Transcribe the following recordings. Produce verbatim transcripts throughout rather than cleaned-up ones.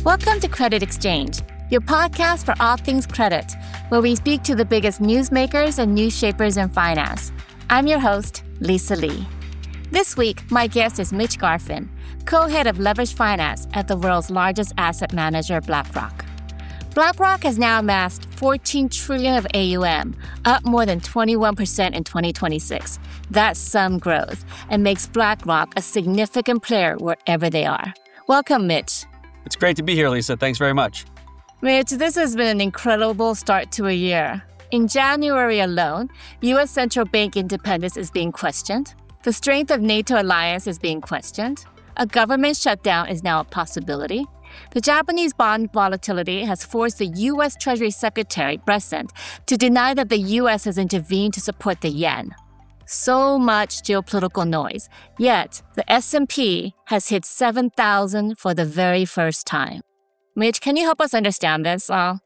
Welcome to Credit Exchange, your podcast for all things credit, where we speak to the biggest newsmakers and news shapers in finance. I'm your host, Lisa Lee. This week, my guest is Mitch Garfin, co-head of leveraged finance at the world's largest asset manager, BlackRock. BlackRock has now amassed fourteen trillion dollars of A U M, up more than twenty-one percent in twenty twenty-six. That's some growth and makes BlackRock a significant player wherever they are. Welcome, Mitch. It's great to be here, Lisa. Thanks very much. Mitch, this has been an incredible start to a year. In January alone, U S central bank independence is being questioned. The strength of NATO alliance is being questioned. A government shutdown is now a possibility. The Japanese bond volatility has forced the U S Treasury Secretary, Bessent, to deny that the U S has intervened to support the yen. So much geopolitical noise, yet the S and P has hit seven thousand for the very first time. Mitch, can you help us understand this? Uh,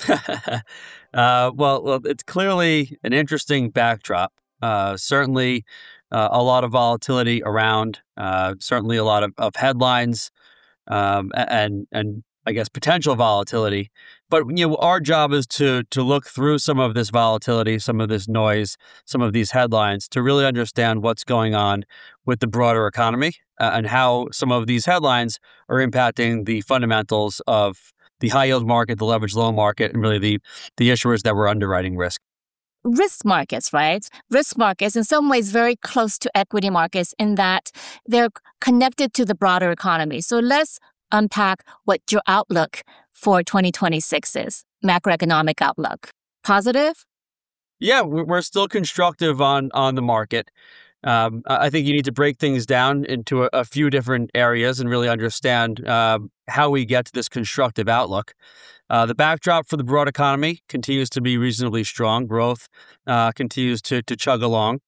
uh, well, well, it's clearly an interesting backdrop. Uh, certainly uh, a lot of volatility around, uh, certainly a lot of, of headlines um, and, and I guess, potential volatility. But you know, our job is to to look through some of this volatility, some of this noise, some of these headlines to really understand what's going on with the broader economy uh, and how some of these headlines are impacting the fundamentals of the high yield market, the leveraged loan market, and really the the issuers that were underwriting risk. Risk markets, right? Risk markets, in some ways, very close to equity markets in that they're connected to the broader economy. So let's unpack what your outlook for twenty twenty-six is, macroeconomic outlook. Positive? Yeah, we're still constructive on on the market. Um, I think you need to break things down into a, a few different areas and really understand uh, how we get to this constructive outlook. Uh, the backdrop for the broad economy continues to be reasonably strong. Growth uh, continues to, to chug along.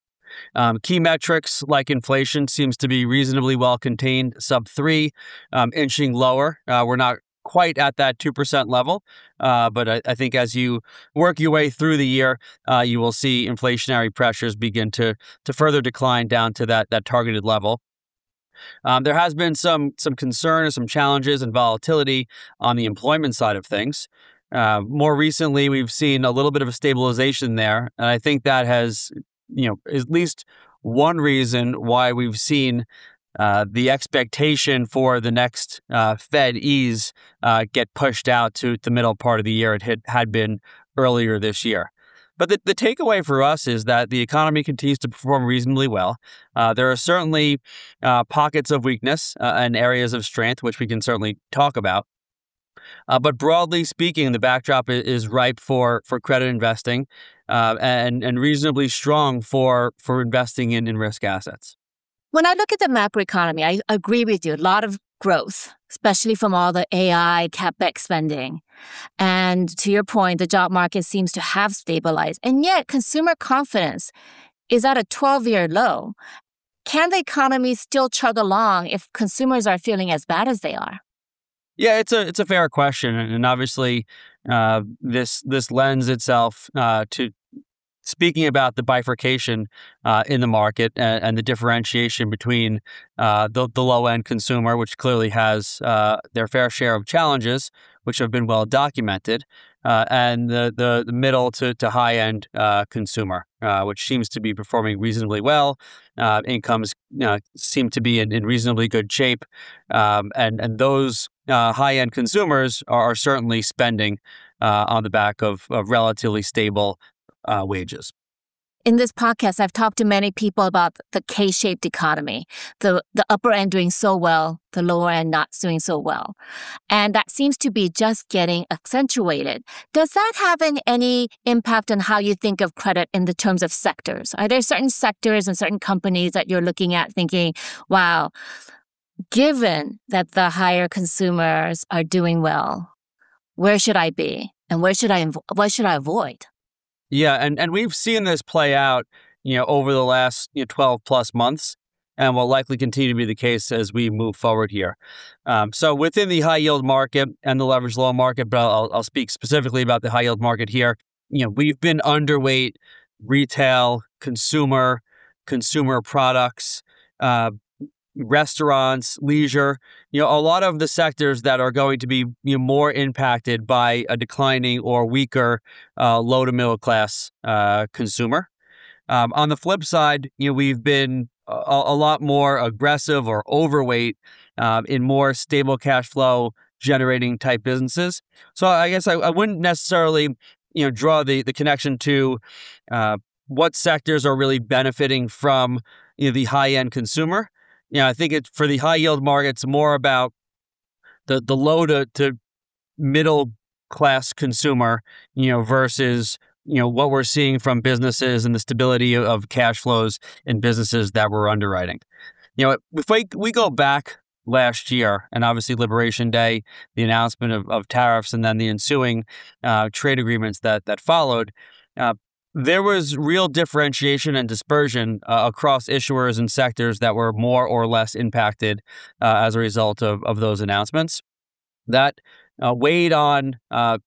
Um, key metrics like inflation seems to be reasonably well contained, sub three, um, inching lower. Uh, we're not quite at that two percent level, uh, but I, I think as you work your way through the year, uh, you will see inflationary pressures begin to to further decline down to that that targeted level. Um, there has been some some concern, some challenges and volatility on the employment side of things. Uh, more recently, we've seen a little bit of a stabilization there, and I think that has you know, at least one reason why we've seen uh, the expectation for the next uh, Fed ease uh, get pushed out to the middle part of the year. It had, had been earlier this year. But the, the takeaway for us is that the economy continues to perform reasonably well. Uh, there are certainly uh, pockets of weakness uh, and areas of strength, which we can certainly talk about. Uh, but broadly speaking, the backdrop is, is ripe for for credit investing uh, and and reasonably strong for for investing in, in risk assets. When I look at the macroeconomy, I agree with you. A lot of growth, especially from all the A I, CapEx spending. And to your point, the job market seems to have stabilized. And yet, consumer confidence is at a twelve-year low. Can the economy still chug along if consumers are feeling as bad as they are? Yeah, it's a it's a fair question, and obviously, uh, this this lends itself uh, to speaking about the bifurcation uh, in the market and, and the differentiation between uh, the the low end consumer, which clearly has uh, their fair share of challenges, which have been well documented, uh, and the, the the middle to to high end uh, consumer, uh, which seems to be performing reasonably well. Uh, incomes uh, seem to be in, in reasonably good shape, um, and and those uh, high-end consumers are, are certainly spending uh, on the back of, of relatively stable uh, wages. In this podcast, I've talked to many people about the K-shaped economy, the, the upper end doing so well, the lower end not doing so well. And that seems to be just getting accentuated. Does that have an, any impact on how you think of credit in the terms of sectors? Are there certain sectors and certain companies that you're looking at thinking, wow, given that the higher consumers are doing well, where should I be? And where should I, what should I avoid? Yeah, and, and we've seen this play out, you know, over the last you know, twelve plus months, and will likely continue to be the case as we move forward here. Um, so within the high yield market and the leveraged loan market, but I'll, I'll speak specifically about the high yield market here. You know, we've been underweight retail, consumer, consumer products, uh, restaurants, leisure, you know, a lot of the sectors that are going to be you know, more impacted by a declining or weaker uh, low to middle class uh, consumer. Um, on the flip side, you know, we've been a, a lot more aggressive or overweight um, in more stable cash flow generating type businesses. So I guess I, I wouldn't necessarily, you know, draw the the connection to uh, what sectors are really benefiting from you know, the high end consumer. You know, I think it's for the high yield market, it's more about the the low to, to middle class consumer, you know, versus you know what we're seeing from businesses and the stability of, of cash flows in businesses that we're underwriting. You know, if we we go back last year, and obviously Liberation Day, the announcement of, of tariffs, and then the ensuing uh, trade agreements that that followed, uh, there was real differentiation and dispersion uh, across issuers and sectors that were more or less impacted uh, as a result of, of those announcements. That uh, weighed on uh,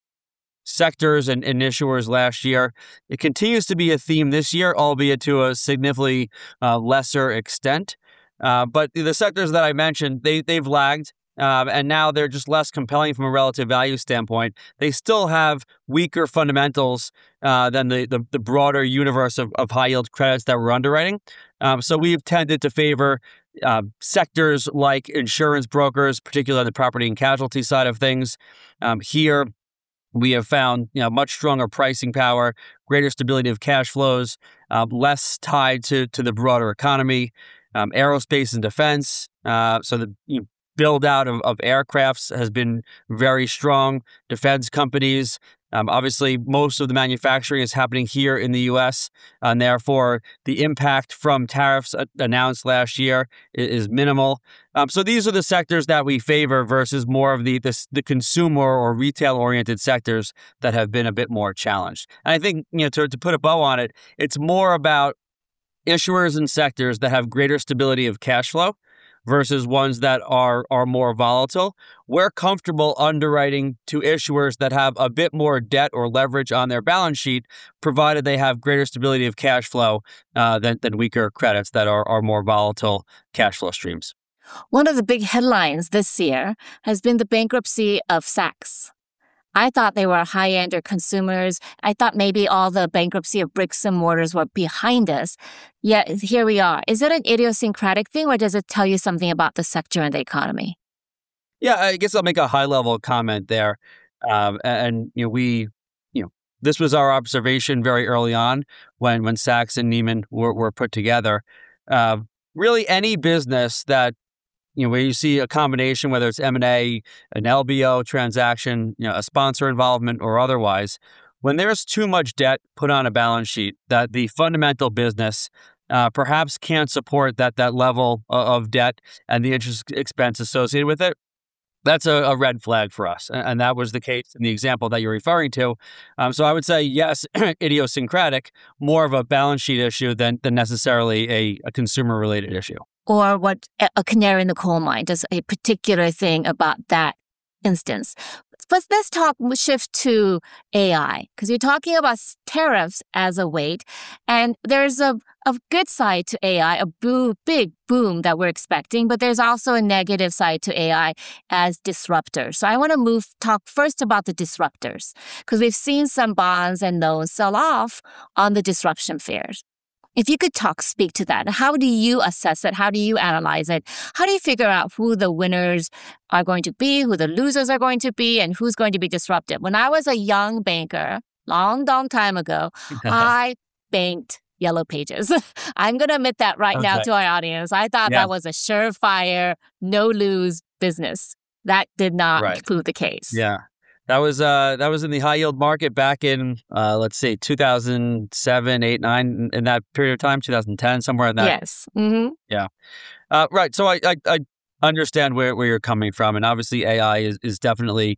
sectors and, and issuers last year. It continues to be a theme this year, albeit to a significantly uh, lesser extent. Uh, but the sectors that I mentioned, they, they've lagged. Um, and now they're just less compelling from a relative value standpoint. They still have weaker fundamentals uh, than the, the the broader universe of, of high yield credits that we're underwriting. Um, so we've tended to favor uh, sectors like insurance brokers, particularly on the property and casualty side of things. Um, here, we have found you know much stronger pricing power, greater stability of cash flows, uh, less tied to to the broader economy. Um, aerospace and defense. Uh, so the you know, build out of, of aircrafts has been very strong. Defense companies, um, obviously, most of the manufacturing is happening here in the U S, and therefore the impact from tariffs announced last year is, is minimal. Um, so these are the sectors that we favor versus more of the the, the consumer or retail oriented sectors that have been a bit more challenged. And I think you know to, to put a bow on it, it's more about issuers and sectors that have greater stability of cash flow versus ones that are are more volatile. We're comfortable underwriting to issuers that have a bit more debt or leverage on their balance sheet, provided they have greater stability of cash flow uh, than, than weaker credits that are, are more volatile cash flow streams. One of the big headlines this year has been the bankruptcy of Saks. I thought they were high-end consumers. I thought maybe all the bankruptcy of bricks and mortars were behind us. Yet here we are. Is it an idiosyncratic thing, or does it tell you something about the sector and the economy? Yeah, I guess I'll make a high-level comment there. Um, and you know, we, you know, this was our observation very early on when when Saks and Neiman were, were put together. Uh, really, any business that You know, where you see a combination, whether it's M and A, an L B O transaction, you know, a sponsor involvement or otherwise, when there's too much debt put on a balance sheet that the fundamental business uh, perhaps can't support that that level of debt and the interest expense associated with it, that's a, a red flag for us. And, and that was the case in the example that you're referring to. Um, so I would say, yes, idiosyncratic, more of a balance sheet issue than, than necessarily a, a consumer-related issue. Or what a canary in the coal mine does a particular thing about that instance. But let's talk, shift to A I, because you're talking about tariffs as a weight, and there's a, a good side to A I, a boo, big boom that we're expecting, but there's also a negative side to A I as disruptors. So I want to move, talk first about the disruptors, because we've seen some bonds and loans sell off on the disruption fears. If you could talk, speak to that. How do you assess it? How do you analyze it? How do you figure out who the winners are going to be, who the losers are going to be, and who's going to be disrupted? When I was a young banker, long, long time ago, I banked Yellow Pages. I'm going to admit that right okay. now to our audience. I thought yeah. that was a surefire, no-lose business. That did not right. prove the case. Yeah. That was uh, that was in the high yield market back in uh, let's say two thousand seven, eight, nine in that period of time, two thousand ten, somewhere in that. Yes. Mm-hmm. Yeah. Uh, right. So I, I I understand where where you're coming from, and obviously A I is is definitely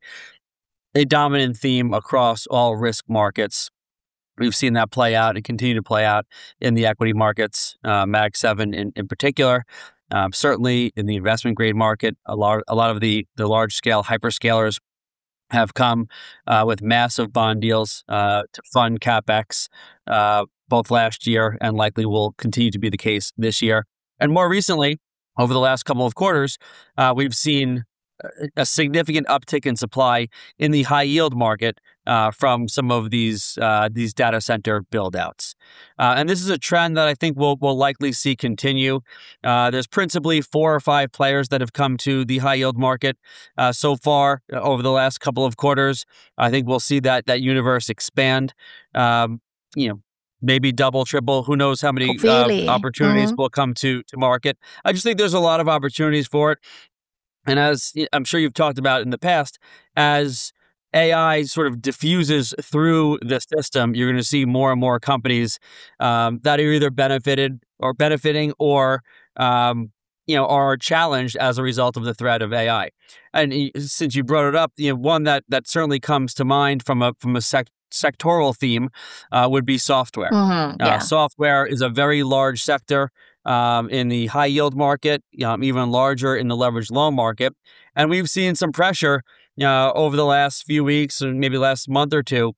a dominant theme across all risk markets. We've seen that play out and continue to play out in the equity markets, uh, Mag seven in in particular. Um, certainly in the investment grade market, a lot a lot of the the large scale hyperscalers have come uh, with massive bond deals uh, to fund CapEx, uh, both last year and likely will continue to be the case this year. And more recently, over the last couple of quarters, uh, we've seen a significant uptick in supply in the high yield market uh, from some of these uh, these data center buildouts, uh, and this is a trend that I think we'll we'll likely see continue. Uh, there's principally four or five players that have come to the high yield market uh, so far over the last couple of quarters. I think we'll see that that universe expand. Um, you know. Maybe double, triple, who knows how many uh, Really? opportunities Mm-hmm. will come to to market. I just think there's a lot of opportunities for it. And as I'm sure you've talked about in the past, as A I sort of diffuses through the system, you're going to see more and more companies um, that are either benefited or benefiting or um, you know are challenged as a result of the threat of A I. And y- since you brought it up, you know one that that certainly comes to mind from a from a sec- sectoral theme uh, would be software. Mm-hmm. Uh, Yeah. software is a very large sector um, in the high yield market, um, even larger in the leveraged loan market. And we've seen some pressure uh, over the last few weeks and maybe last month or two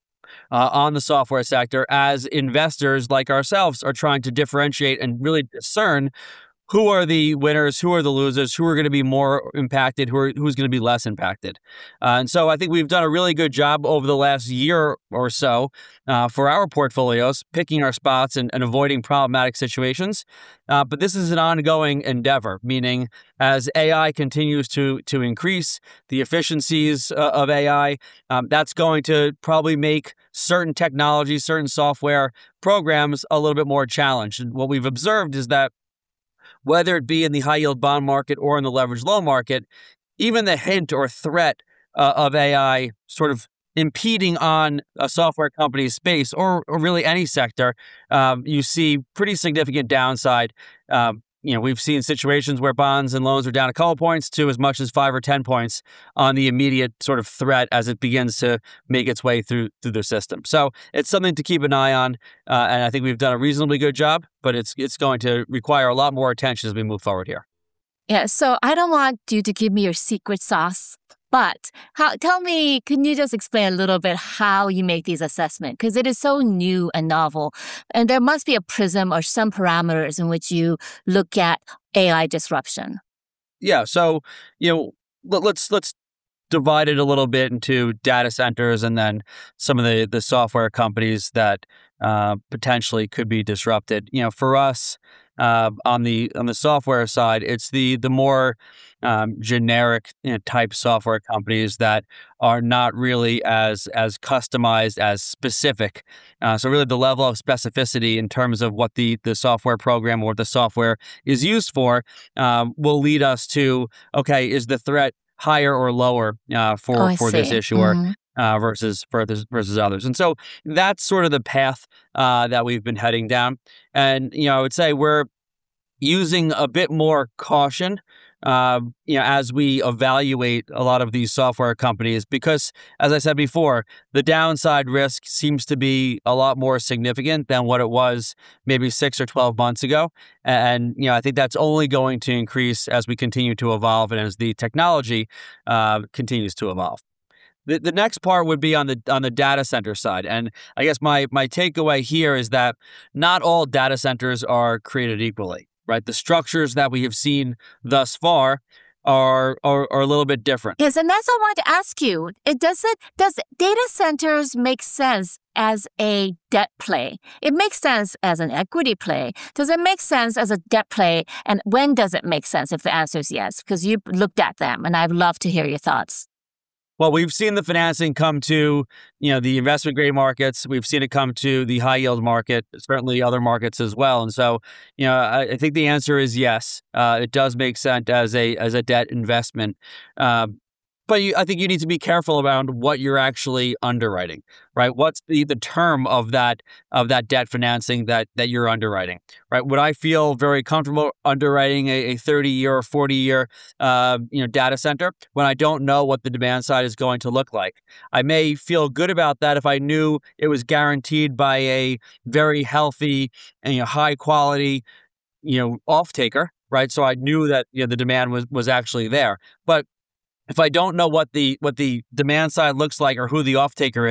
uh, on the software sector as investors like ourselves are trying to differentiate and really discern who are the winners, who are the losers, who are going to be more impacted, who are, who's going to be less impacted. Uh, and so I think we've done a really good job over the last year or so uh, for our portfolios, picking our spots and, and avoiding problematic situations. Uh, but this is an ongoing endeavor, meaning as A I continues to, to increase the efficiencies uh, of A I, um, that's going to probably make certain technologies, certain software programs a little bit more challenged. And what we've observed is that whether it be in the high yield bond market or in the leveraged loan market, even the hint or threat uh, of A I sort of impeding on a software company's space or, or really any sector, um, you see pretty significant downside. Um, you know, we've seen situations where bonds and loans are down a couple points to as much as five or ten points on the immediate sort of threat as it begins to make its way through through their system. So it's something to keep an eye on, uh, and I think we've done a reasonably good job. But it's it's going to require a lot more attention as we move forward here. Yeah. So I don't want you to give me your secret sauce, but how, tell me, can you just explain a little bit how you make these assessments? Because it is so new and novel. And there must be a prism or some parameters in which you look at A I disruption. Yeah. So you know, let, let's let's divide it a little bit into data centers and then some of the the software companies that uh, potentially could be disrupted. You know, for us uh, on the on the software side, it's the the more um, generic you know, type software companies that are not really as as customized, as specific. Uh, so really, the level of specificity in terms of what the the software program or the software is used for um, will lead us to, okay, is the threat higher or lower uh, Oh, for I for this see. issuer Mm-hmm. uh, versus for this, versus others, and so that's sort of the path uh, that we've been heading down. And you know, I would say we're using a bit more caution, uh, you know, as we evaluate a lot of these software companies, because, as I said before, the downside risk seems to be a lot more significant than what it was maybe six or twelve months ago. And, you know, I think that's only going to increase as we continue to evolve and as the technology uh, continues to evolve. The, the next part would be on the on the data center side. And I guess my my takeaway here is that not all data centers are created equally, right? The structures that we have seen thus far are are, are a little bit different. Yes, and that's what I wanted to ask you. It does it does data centers make sense as a debt play? It makes sense as an equity play. Does it make sense as a debt play? And when does it make sense? If the answer is yes, because you looked at them, and I'd love to hear your thoughts. Well, we've seen the financing come to, you know, the investment grade markets. We've seen it come to the high yield market, certainly other markets as well. And so, you know, I, I think the answer is yes. Uh, it does make sense as a as a debt investment. Uh, But you, I think you need to be careful around what you're actually underwriting, right? What's the the term of that of that debt financing that that you're underwriting, right? Would I feel very comfortable underwriting a thirty year or forty year, uh, you know, data center when I don't know what the demand side is going to look like? I may feel good about that if I knew it was guaranteed by a very healthy and you know, high quality, you know, off taker, right? So I knew that you know the demand was was actually there, but if I don't know what the what the demand side looks like or who the off taker is,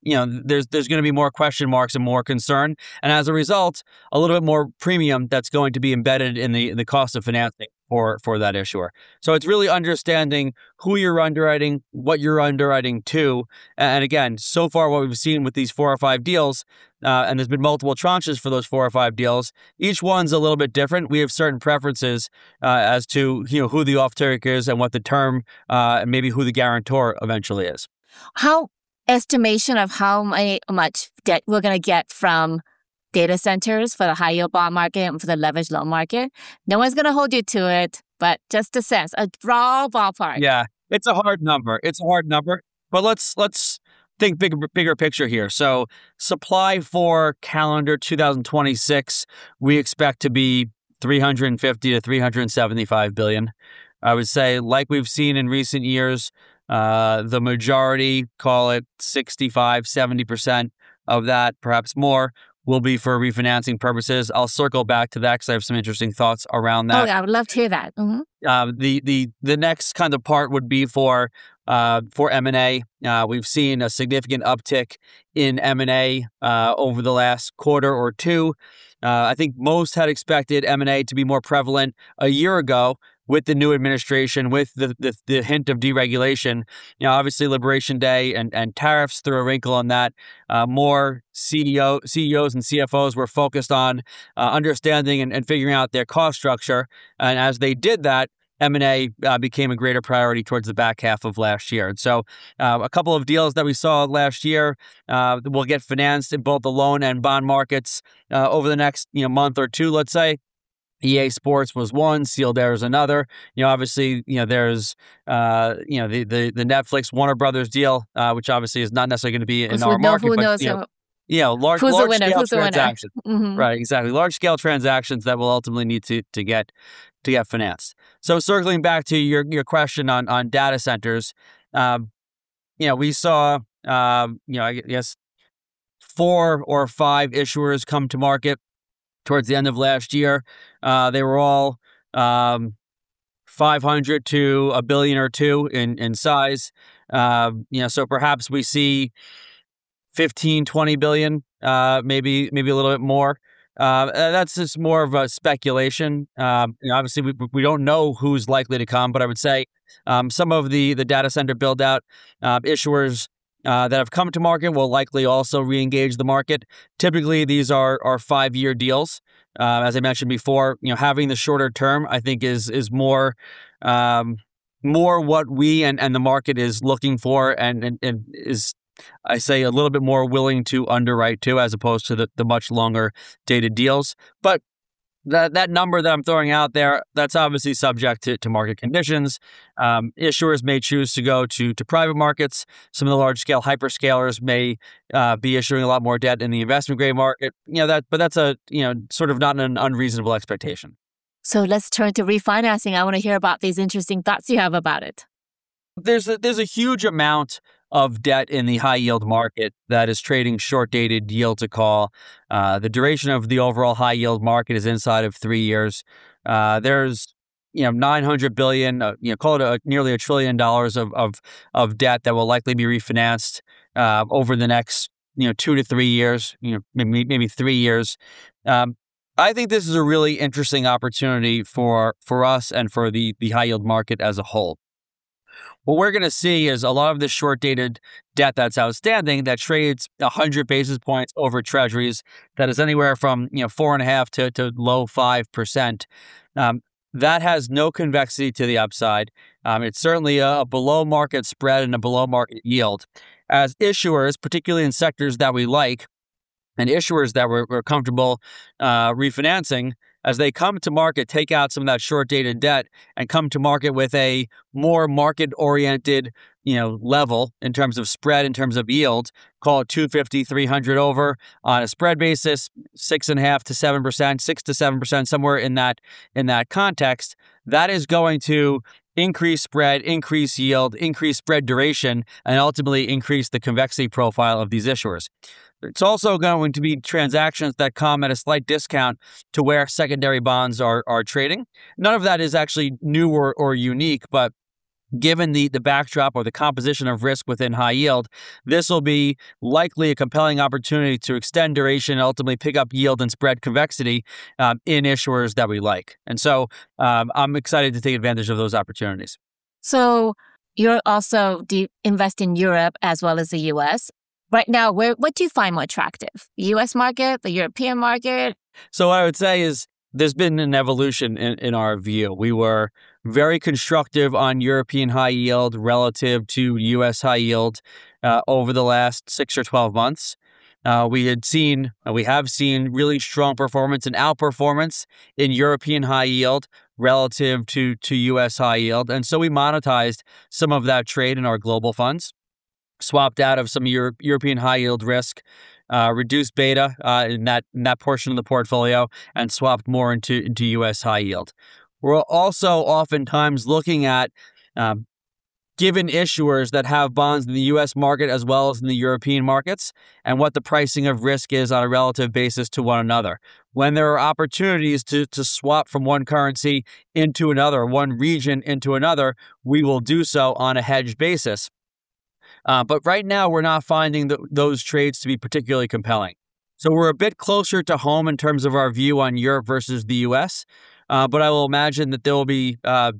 you know, there's there's going to be more question marks and more concern, and as a result, a little bit more premium that's going to be embedded in the the cost of financing for for that issuer. So it's really understanding who you're underwriting, what you're underwriting to, and again, so far what we've seen with these four or five deals, uh, and there's been multiple tranches for those four or five deals. Each one's a little bit different. We have certain preferences uh, as to you know who the off-taker is and what the term, uh, and maybe who the guarantor eventually is. How estimation of how many, much debt we're going to get from data centers for the high yield bond market and for the leveraged loan market. No one's going to hold you to it, but just a sense, a raw ballpark. Yeah, it's a hard number. It's a hard number, but let's let's think bigger bigger picture here. So supply for calendar two thousand twenty-six, we expect to be three hundred fifty to three hundred seventy-five billion. I would say, like we've seen in recent years, uh, the majority, call it sixty-five, seventy percent of that, perhaps more, will be for refinancing purposes. I'll circle back to that because I have some interesting thoughts around that. Oh, yeah, I would love to hear that. Mm-hmm. Uh, the the the next kind of part would be for uh, for M and A. Uh, we've seen a significant uptick in M and A uh, over the last quarter or two. Uh, I think most had expected M and A to be more prevalent a year ago with the new administration, with the, the the hint of deregulation. You know, obviously Liberation Day and, and tariffs threw a wrinkle on that. Uh, more C E O, C E Os and C F Os were focused on uh, understanding and, and figuring out their cost structure. And as they did that, M and A uh, became a greater priority towards the back half of last year. And so uh, a couple of deals that we saw last year uh, will get financed in both the loan and bond markets uh, over the next you know month or two, let's say. E A Sports was one, Sealed Air is another. You know, obviously, you know, there's, uh, you know, the, the the Netflix Warner Brothers deal, uh, which obviously is not necessarily going to be in Who's our know, market, who but knows you know, how, you know, large, who's large the winner? scale Who's the winner? transactions, Mm-hmm. right? Exactly, large scale transactions that will ultimately need to to get to get financed. So, circling back to your your question on on data centers, um, you know, we saw, um, you know, I guess four or five issuers come to market towards the end of last year. Uh, they were all um, five hundred to a billion or two in, in size. Uh, you know, so perhaps we see fifteen, twenty billion, uh, maybe, maybe a little bit more. Uh, that's just more of a speculation. Um, you know, obviously, we we don't know who's likely to come, but I would say um, some of the the data center build out uh, issuers Uh, that have come to market will likely also re-engage the market. Typically, these are are five-year deals. Uh, as I mentioned before, you know, having the shorter term, I think, is is more um, more what we and, and the market is looking for, and, and and is, I say, a little bit more willing to underwrite to, as opposed to the, the much longer dated deals. But That that number that I'm throwing out there, that's obviously subject to, to market conditions. Um, issuers may choose to go to to private markets. Some of the large scale hyperscalers may uh, be issuing a lot more debt in the investment grade market. You know that, but that's a you know sort of not an unreasonable expectation. So let's turn to refinancing. I want to hear about these interesting thoughts you have about it. There's a, there's a huge amount of debt in the high yield market that is trading short dated yield to call. Uh, the duration of the overall high yield market is inside of three years. Uh, there's you know nine hundred billion, uh, you know call it a, nearly a trillion dollars of of of debt that will likely be refinanced uh, over the next you know two to three years. You know maybe maybe three years. Um, I think this is a really interesting opportunity for for us and for the the high yield market as a whole. What we're going to see is a lot of the short-dated debt that's outstanding that trades one hundred basis points over treasuries that is anywhere from you know four and a half to, to low five percent. Um, that has no convexity to the upside. Um, it's certainly a, a below-market spread and a below-market yield. As issuers, particularly in sectors that we like, and issuers that we're, we're comfortable uh, refinancing, as they come to market, take out some of that short-dated debt and come to market with a more market-oriented, you know, level in terms of spread, in terms of yield, call it two fifty, three hundred over on a spread basis, six and a half to seven percent, six to seven percent, somewhere in that in that context. That is going to increase spread, increase yield, increase spread duration, and ultimately increase the convexity profile of these issuers. It's also going to be transactions that come at a slight discount to where secondary bonds are are trading. None of that is actually new or, or unique, but given the, the backdrop or the composition of risk within high yield, this will be likely a compelling opportunity to extend duration and ultimately pick up yield and spread convexity um, in issuers that we like. And so um, I'm excited to take advantage of those opportunities. So you're also do you invest in Europe as well as the U S. Right now, where what do you find more attractive? The U S market, the European market? So what I would say is there's been an evolution in, in our view. We were very constructive on European high yield relative to U S high yield uh, over the last six or twelve months. Uh, we had seen, uh, we have seen really strong performance and outperformance in European high yield relative to, to U S high yield. And so we monetized some of that trade in our global funds, swapped out of some Euro- European high yield risk, uh, reduced beta uh, in that in that portion of the portfolio, and swapped more into, into U S high yield. We're also oftentimes looking at um, given issuers that have bonds in the U S market as well as in the European markets, and what the pricing of risk is on a relative basis to one another. When there are opportunities to, to swap from one currency into another, one region into another, we will do so on a hedged basis. Uh, but right now, we're not finding th- those trades to be particularly compelling. So we're a bit closer to home in terms of our view on Europe versus the U S, uh, but I will imagine that there will be uh,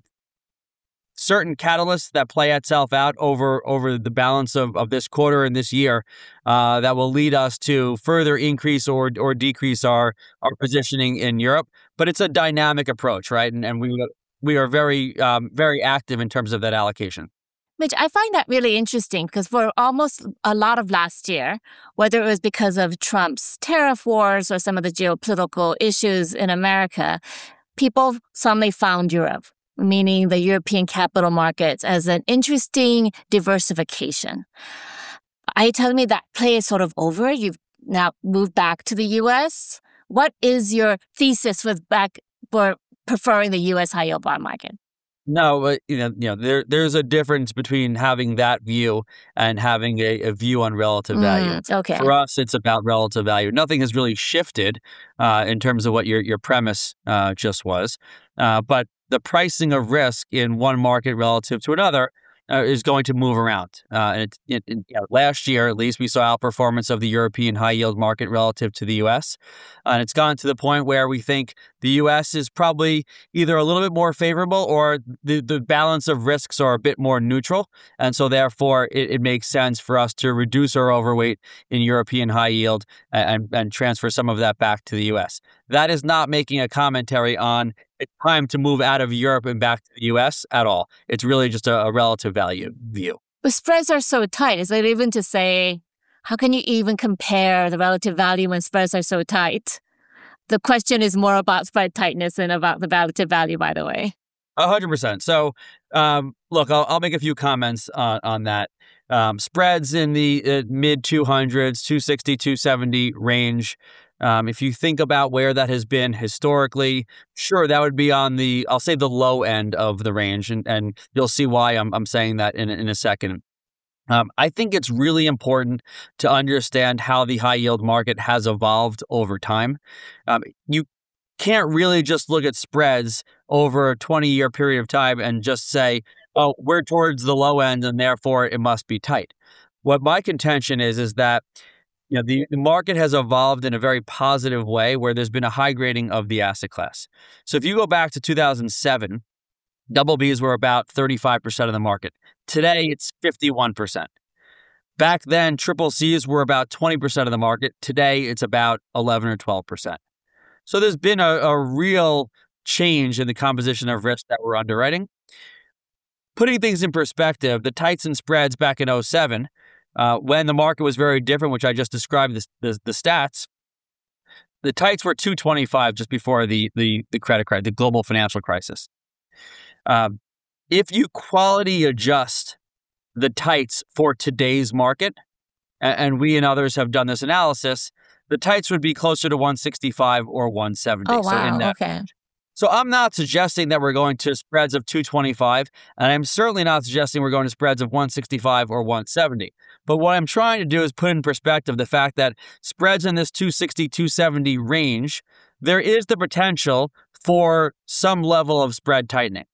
certain catalysts that play itself out over, over the balance of, of this quarter and this year uh, that will lead us to further increase or or decrease our, our positioning in Europe. But it's a dynamic approach, right? And, and we, we are very, um, very active in terms of that allocation. Mitch, I find that really interesting because for almost a lot of last year, whether it was because of Trump's tariff wars or some of the geopolitical issues in America, people suddenly found Europe, meaning the European capital markets, as an interesting diversification. Are you telling me that play is sort of over? You've now moved back to the U S? What is your thesis with back for preferring the U S high yield bond market? No, but you know, you know, there there's a difference between having that view and having a, a view on relative value. Mm, okay. For us, it's about relative value. Nothing has really shifted uh, in terms of what your your premise uh, just was, uh, but the pricing of risk in one market relative to another uh, is going to move around. Uh, and it, it, it, you know, last year, at least, we saw outperformance of the European high yield market relative to the U S. Uh, and it's gone to the point where we think the U S is probably either a little bit more favorable or the, the balance of risks are a bit more neutral. And so therefore, it, it makes sense for us to reduce our overweight in European high yield and, and transfer some of that back to the U S. That is not making a commentary on it's time to move out of Europe and back to the U S at all. It's really just a, a relative value view. But spreads are so tight. Is it even to say, how can you even compare the relative value when spreads are so tight? The question is more about spread tightness than about the relative value, by the way. A hundred percent. So, um, look, I'll, I'll make a few comments on, on that. Um, spreads in the uh, mid two hundreds, two sixty, two seventy range. Um, if you think about where that has been historically, sure, that would be on the, I'll say the low end of the range. And, and you'll see why I'm, I'm saying that in, in a second. Um, I think it's really important to understand how the high yield market has evolved over time. Um, you can't really just look at spreads over a twenty year period of time and just say, oh, we're towards the low end and therefore it must be tight. What my contention is, is that you know, the, the market has evolved in a very positive way where there's been a high grading of the asset class. So if you go back to two thousand seven, double Bs were about thirty-five percent of the market. Today, it's fifty-one percent. Back then, triple Cs were about twenty percent of the market. Today, it's about eleven or twelve percent. So there's been a, a real change in the composition of risk that we're underwriting. Putting things in perspective, the tights and spreads back in oh seven, uh, when the market was very different, which I just described the, the, the stats, the tights were two twenty-five just before the, the, the credit crisis, the global financial crisis. Um, if you quality adjust the tights for today's market, and, and we and others have done this analysis, the tights would be closer to one sixty-five or one seventy. Oh, wow. So in that Okay. range. So I'm not suggesting that we're going to spreads of two twenty-five, and I'm certainly not suggesting we're going to spreads of one sixty-five or one seventy. But what I'm trying to do is put in perspective the fact that spreads in this two sixty, two seventy range, there is the potential for some level of spread tightening.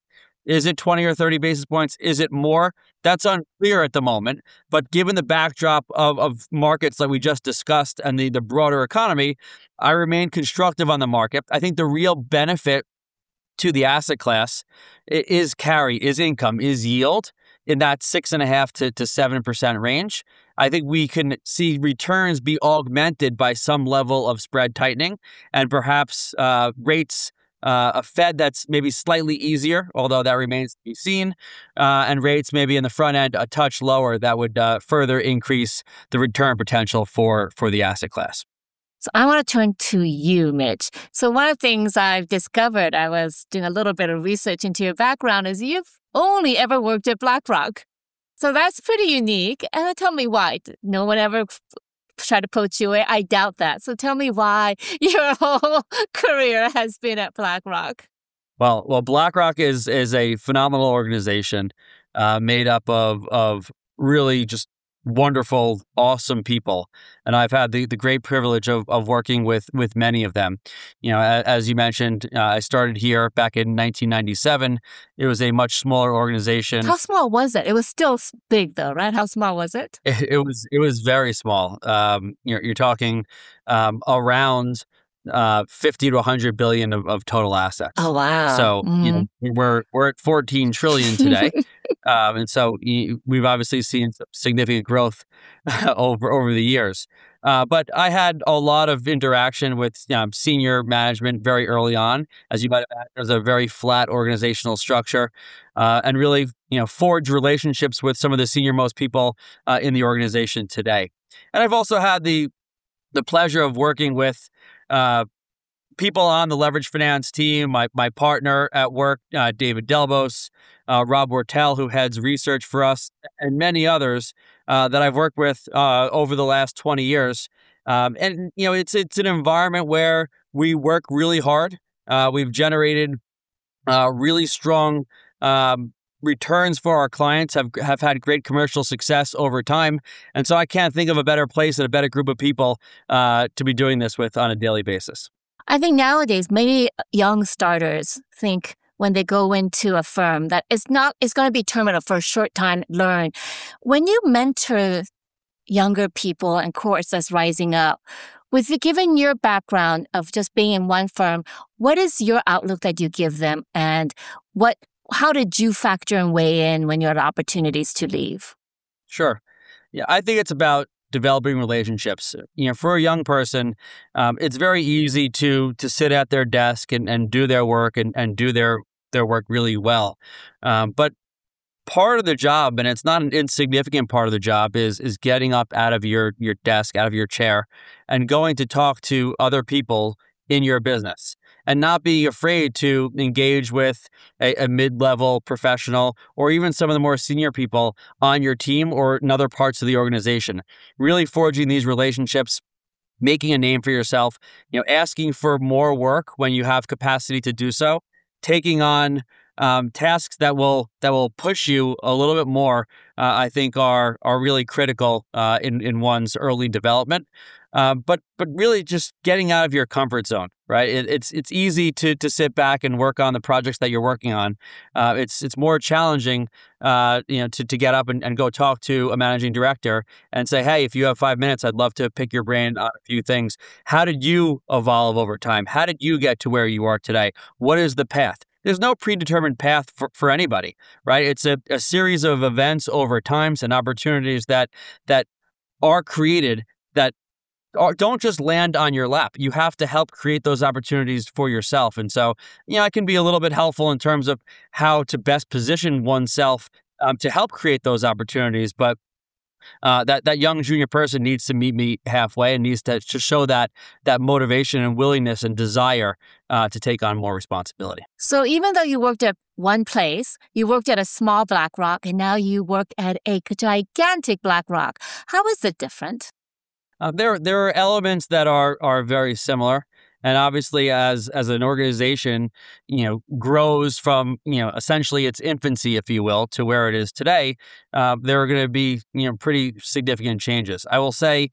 Is it twenty or thirty basis points? Is it more? That's unclear at the moment. But given the backdrop of, of markets like we just discussed and the, the broader economy, I remain constructive on the market. I think the real benefit to the asset class is carry, is income, is yield in that six and a half to, to seven percent range. I think we can see returns be augmented by some level of spread tightening and perhaps uh, rates, uh, a Fed that's maybe slightly easier, although that remains to be seen, uh, and rates maybe in the front end a touch lower that would uh, further increase the return potential for, for the asset class. So I want to turn to you, Mitch. So one of the things I've discovered, I was doing a little bit of research into your background, is you've only ever worked at BlackRock. So that's pretty unique. And tell me why. No one ever f- tried to poach you away. I doubt that. So tell me why your whole career has been at BlackRock. Well, well, BlackRock is is a phenomenal organization uh, made up of of really just wonderful, awesome people. And I've had the, the great privilege of, of working with with many of them. You know, as, as you mentioned, uh, I started here back in nineteen ninety-seven. It was a much smaller organization. How small was it? It was still big though, right? How small was it? It, it was it was very small. Um, you're, you're talking um, around uh, fifty to one hundred billion of, of total assets. Oh, wow. So mm-hmm. you know, we're we're at fourteen trillion today. Um, and so you, we've obviously seen some significant growth over over the years. Uh, but I had a lot of interaction with you know, senior management very early on. As you might have had, there's a very flat organizational structure, uh, and really you know forged relationships with some of the senior most people uh, in the organization today. And I've also had the the pleasure of working with uh, people on the leverage finance team, my my partner at work, uh, David Delbos, uh, Rob Wortel, who heads research for us, and many others uh, that I've worked with uh, over the last twenty years. Um, and, you know, it's it's an environment where we work really hard. Uh, we've generated uh, really strong um, returns for our clients, have have had great commercial success over time. And so I can't think of a better place and a better group of people uh, to be doing this with on a daily basis. I think nowadays many young starters think when they go into a firm that it's not it's going to be terminal for a short time, learn. When you mentor younger people and cohorts that's rising up, with the, given your background of just being in one firm, what is your outlook that you give them, and what how did you factor and weigh in when you had opportunities to leave? Sure. Yeah, I think it's about developing relationships. You know, for a young person, um, it's very easy to to sit at their desk and, and do their work and, and do their their work really well. Um, but part of the job, and it's not an insignificant part of the job, is is getting up out of your your desk, out of your chair, and going to talk to other people in your business, and not be afraid to engage with a, a mid-level professional or even some of the more senior people on your team or in other parts of the organization. Really forging these relationships, making a name for yourself, you know, asking for more work when you have capacity to do so, taking on um, tasks that will that will push you a little bit more, uh, I think are are really critical uh, in in one's early development. Uh, but but really just getting out of your comfort zone, right? It, it's it's easy to to sit back and work on the projects that you're working on. Uh, it's it's more challenging, uh, you know, to to get up and, and go talk to a managing director and say, hey, if you have five minutes, I'd love to pick your brain on a few things. How did you evolve over time? How did you get to where you are today? What is the path? There's no predetermined path for, for anybody, right? It's a, a series of events over times and opportunities that that are created that Or don't just land on your lap. You have to help create those opportunities for yourself. And so, you know, it can be a little bit helpful in terms of how to best position oneself um, to help create those opportunities. But uh, that that young junior person needs to meet me halfway and needs to, to show that that motivation and willingness and desire uh, to take on more responsibility. So even though you worked at one place, you worked at a small BlackRock, and now you work at a gigantic BlackRock. How is it different? Uh, there, there are elements that are are very similar, and obviously, as as an organization, you know, grows from you know essentially its infancy, if you will, to where it is today. Uh, there are going to be you know pretty significant changes. I will say,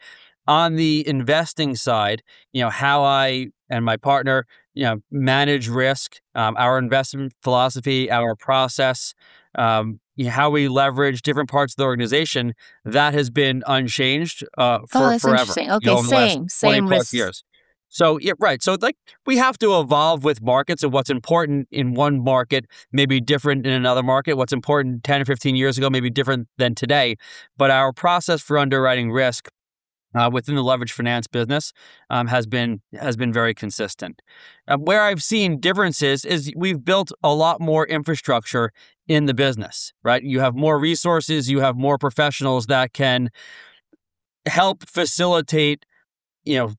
On the investing side, you know, how I and my partner, you know, manage risk, um, our investment philosophy, our process, um, you know, how we leverage different parts of the organization, that has been unchanged uh, Oh, for that's forever, interesting. you know, Okay, over the last same, twenty same plus risks. years. So, yeah, right. So, like, we have to evolve with markets, and what's important in one market may be different in another market. What's important ten or fifteen years ago may be different than today. But our process for underwriting risk Uh, within the leverage finance business um, has been has been very consistent. Uh, where I've seen differences is we've built a lot more infrastructure in the business, right? You have more resources, you have more professionals that can help facilitate, you know,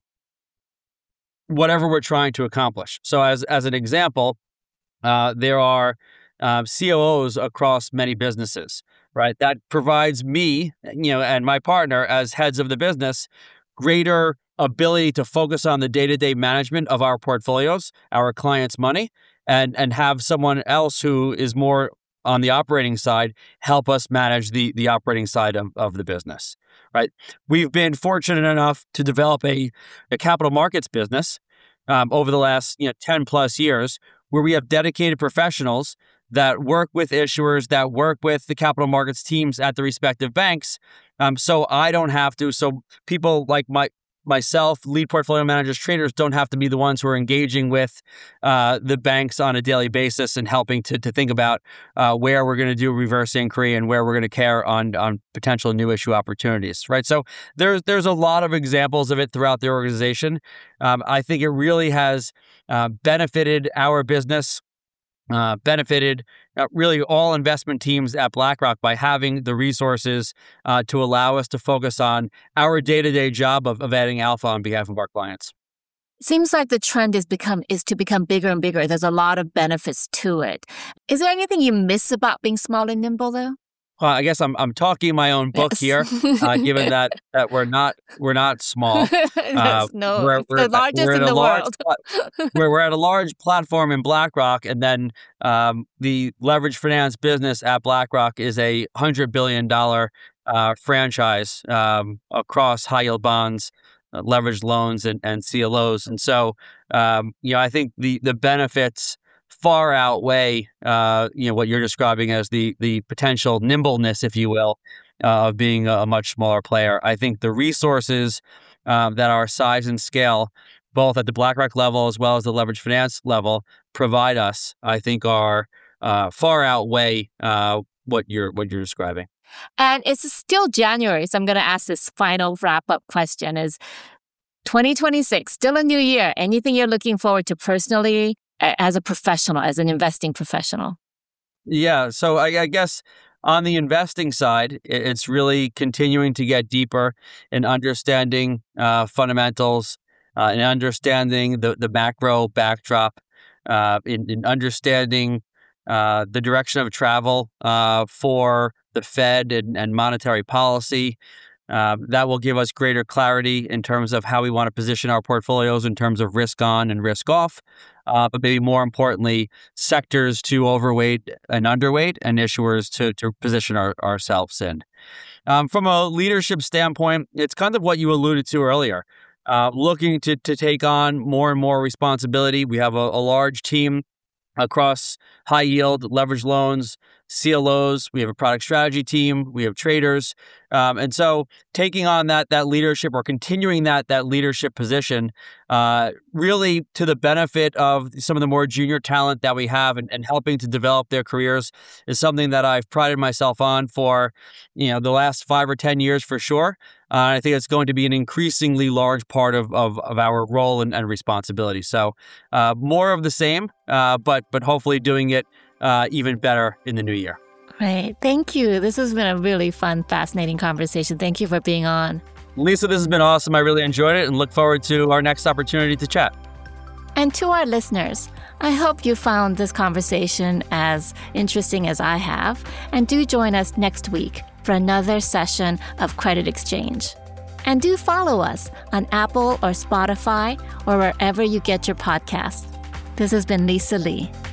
whatever we're trying to accomplish. So, as as an example, uh, there are uh, C O Os across many businesses, right? That provides me, you know, and my partner as heads of the business, greater ability to focus on the day-to-day management of our portfolios, our clients' money, and and have someone else who is more on the operating side help us manage the the operating side of, of the business, right? We've been fortunate enough to develop a, a capital markets business um, over the last you know ten plus years, where we have dedicated professionals that work with issuers, that work with the capital markets teams at the respective banks. Um, so I don't have to. So people like my myself, lead portfolio managers, traders, don't have to be the ones who are engaging with uh, the banks on a daily basis and helping to to think about uh, where we're going to do reverse inquiry and where we're going to care on on potential new issue opportunities. Right. So there's there's a lot of examples of it throughout the organization. Um, I think it really has uh, benefited our business. Uh, benefited uh, really all investment teams at BlackRock by having the resources uh, to allow us to focus on our day-to-day job of, of adding alpha on behalf of our clients. Seems like the trend is become is to become bigger and bigger. There's a lot of benefits to it. Is there anything you miss about being small and nimble, though? Well, I guess I'm I'm talking my own book Yes. here, uh, given that that we're not we're not small. Uh, Yes, no, we're it's we're the largest we're in at a the large world. pla- we're we're at a large platform in BlackRock, and then um, the leverage finance business at BlackRock is a hundred billion dollar uh, franchise um, across high yield bonds, uh, leveraged loans, and and C L Os. And so, um, you know, I think the the benefits far outweigh, uh, you know, what you're describing as the the potential nimbleness, if you will, uh, of being a, a much smaller player. I think the resources um, that our size and scale, both at the BlackRock level as well as the leverage finance level, provide us, I think, are uh, far outweigh uh, what you're what you're describing. And it's still January, so I'm going to ask this final wrap-up question: Is twenty twenty-six still a new year? Anything you're looking forward to personally, as a professional, as an investing professional? Yeah, so I, I guess on the investing side, i- it's really continuing to get deeper in understanding uh, fundamentals, uh, and understanding the, the macro backdrop, uh, in, in understanding uh, the direction of travel uh, for the Fed and, and monetary policy. Uh, that will give us greater clarity in terms of how we want to position our portfolios in terms of risk on and risk off. Uh, but maybe more importantly, sectors to overweight and underweight, and issuers to to position our, ourselves in. Um, from a leadership standpoint, it's kind of what you alluded to earlier. Uh, looking to to take on more and more responsibility. We have a, a large team across high yield, leveraged loans, C L Os. We have a product strategy team. We have traders, um, and so taking on that that leadership or continuing that that leadership position, uh, really to the benefit of some of the more junior talent that we have, and, and helping to develop their careers, is something that I've prided myself on for, you know, the last five or ten years for sure. Uh, I think it's going to be an increasingly large part of of, of our role and, and responsibility. So uh, more of the same, uh, but but hopefully doing it uh, even better in the new year. Great. Thank you. This has been a really fun, fascinating conversation. Thank you for being on. Lisa, this has been awesome. I really enjoyed it and look forward to our next opportunity to chat. And to our listeners, I hope you found this conversation as interesting as I have. And do join us next week for another session of Credit Exchange. And do follow us on Apple or Spotify or wherever you get your podcasts. This has been Lisa Lee.